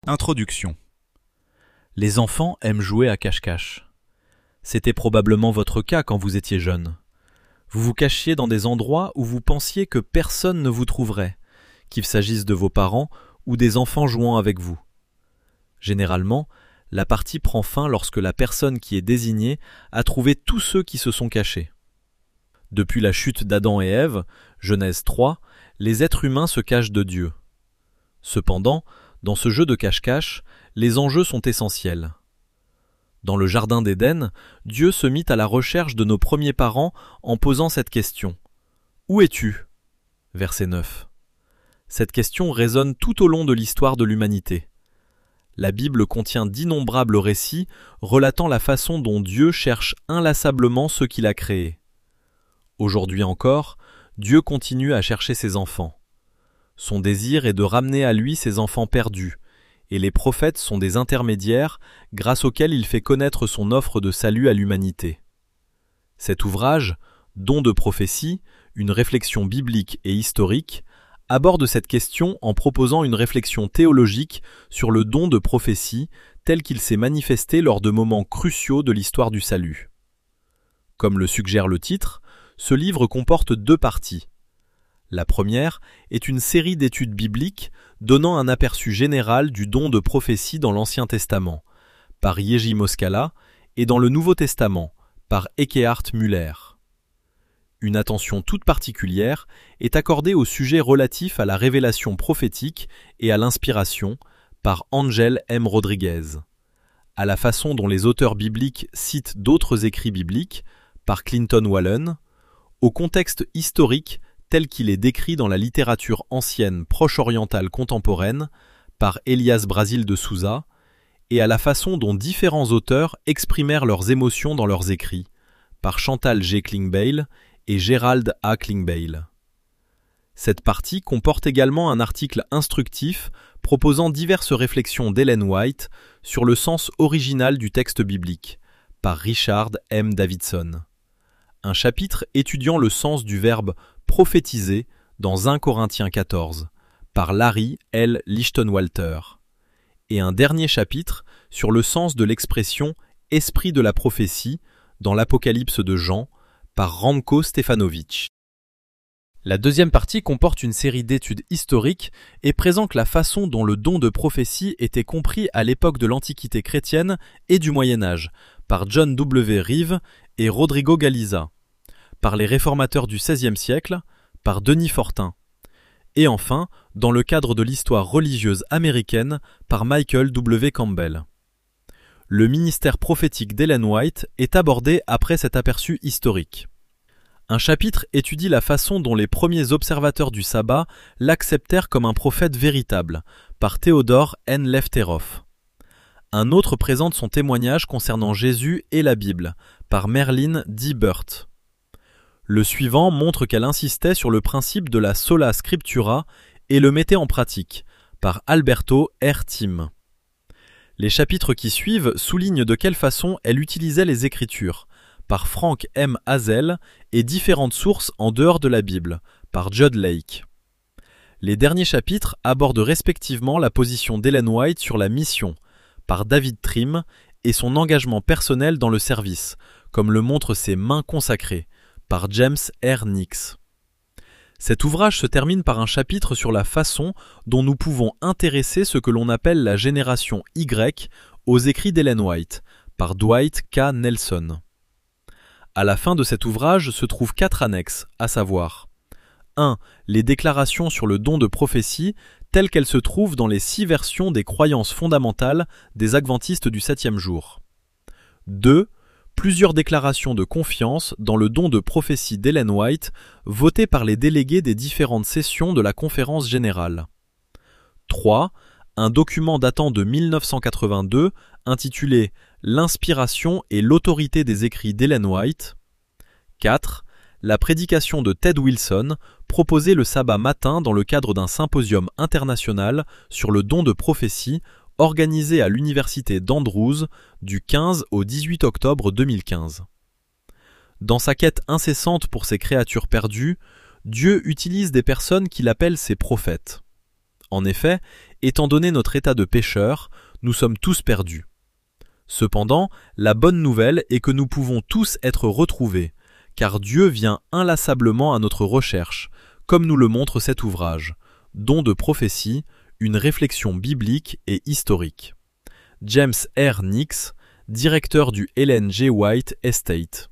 Introduction. Les enfants aiment jouer à cache-cache. C'était probablement votre cas quand vous étiez jeune. Vous vous cachiez dans des endroits où vous pensiez que personne ne vous trouverait, qu'il s'agisse de vos parents ou des enfants jouant avec vous. Généralement, la partie prend fin lorsque la personne qui est désignée a trouvé tous ceux qui se sont cachés. Depuis la chute d'Adam et Ève, Genèse 3, les êtres humains se cachent de Dieu. Cependant, dans ce jeu de cache-cache, les enjeux sont essentiels. Dans le jardin d'Éden, Dieu se mit à la recherche de nos premiers parents en posant cette question. « Où es-tu » Verset 9. Cette question résonne tout au long de l'histoire de l'humanité. La Bible contient d'innombrables récits relatant la façon dont Dieu cherche inlassablement ceux qu'il a créés. Aujourd'hui encore, Dieu continue à chercher ses enfants. Son désir est de ramener à lui ses enfants perdus, et les prophètes sont des intermédiaires grâce auxquels il fait connaître son offre de salut à l'humanité. Cet ouvrage, Don de prophétie, une réflexion biblique et historique, aborde cette question en proposant une réflexion théologique sur le don de prophétie tel qu'il s'est manifesté lors de moments cruciaux de l'histoire du salut. Comme le suggère le titre, ce livre comporte 2 parties. La première est une série d'études bibliques donnant un aperçu général du don de prophétie dans l'Ancien Testament, par Yeji Moskala, et dans le Nouveau Testament, par Ekehard Müller. Une attention toute particulière est accordée au sujet relatif à la révélation prophétique et à l'inspiration, par Ángel M. Rodriguez, à la façon dont les auteurs bibliques citent d'autres écrits bibliques, par Clinton Wallen, au contexte historique tel qu'il est décrit dans la littérature ancienne proche-orientale contemporaine par Elias Brasil de Souza, et à la façon dont différents auteurs exprimèrent leurs émotions dans leurs écrits, par Chantal G. Klingbeil et Gerald A. Klingbeil. Cette partie comporte également un article instructif proposant diverses réflexions d'Ellen White sur le sens original du texte biblique, par Richard M. Davidson. Un chapitre étudiant le sens du verbe prophétiser dans 1 Corinthiens 14, par Larry L. Lichtenwalter, et un dernier chapitre sur le sens de l'expression « esprit de la prophétie » dans l'Apocalypse de Jean, par Ranko Stefanovic. La deuxième partie comporte une série d'études historiques et présente la façon dont le don de prophétie était compris à l'époque de l'Antiquité chrétienne et du Moyen-Âge, par John W. Reeve et Rodrigo Galiza, par les réformateurs du XVIe siècle, par Denis Fortin, et enfin, dans le cadre de l'histoire religieuse américaine, par Michael W. Campbell. Le ministère prophétique d'Ellen White est abordé après cet aperçu historique. Un chapitre étudie la façon dont les premiers observateurs du sabbat l'acceptèrent comme un prophète véritable, par Théodore N. Lefteroff. Un autre présente son témoignage concernant Jésus et la Bible, par Merlin D. Burt. Le suivant montre qu'elle insistait sur le principe de la sola scriptura et le mettait en pratique, par Alberto R. Tim. Les chapitres qui suivent soulignent de quelle façon elle utilisait les Écritures, par Frank M. Hazel, et différentes sources en dehors de la Bible, par Judd Lake. Les derniers chapitres abordent respectivement la position d'Ellen White sur la mission, par David Trim, et son engagement personnel dans le service, comme le montrent ses mains consacrées, par James R. Nix. Cet ouvrage se termine par un chapitre sur la façon dont nous pouvons intéresser ce que l'on appelle la génération Y aux écrits d'Ellen White, par Dwight K. Nelson. À la fin de cet ouvrage se trouvent 4 annexes, à savoir 1. Les déclarations sur le don de prophétie telles qu'elles se trouvent dans les 6 versions des croyances fondamentales des adventistes du 7e jour. 2. Plusieurs déclarations de confiance dans le don de prophétie d'Ellen White votées par les délégués des différentes sessions de la conférence générale. 3. Un document datant de 1982 intitulé « L'inspiration et l'autorité des écrits d'Ellen White ». 4. La prédication de Ted Wilson proposée le sabbat matin dans le cadre d'un symposium international sur le don de prophétie organisé à l'université d'Andrews du 15 au 18 octobre 2015. Dans sa quête incessante pour ses créatures perdues, Dieu utilise des personnes qu'il appelle ses prophètes. En effet, étant donné notre état de pécheur, nous sommes tous perdus. Cependant, la bonne nouvelle est que nous pouvons tous être retrouvés, car Dieu vient inlassablement à notre recherche, comme nous le montre cet ouvrage, Don de prophétie, une réflexion biblique et historique. James R. Nix, directeur du Ellen G. White Estate.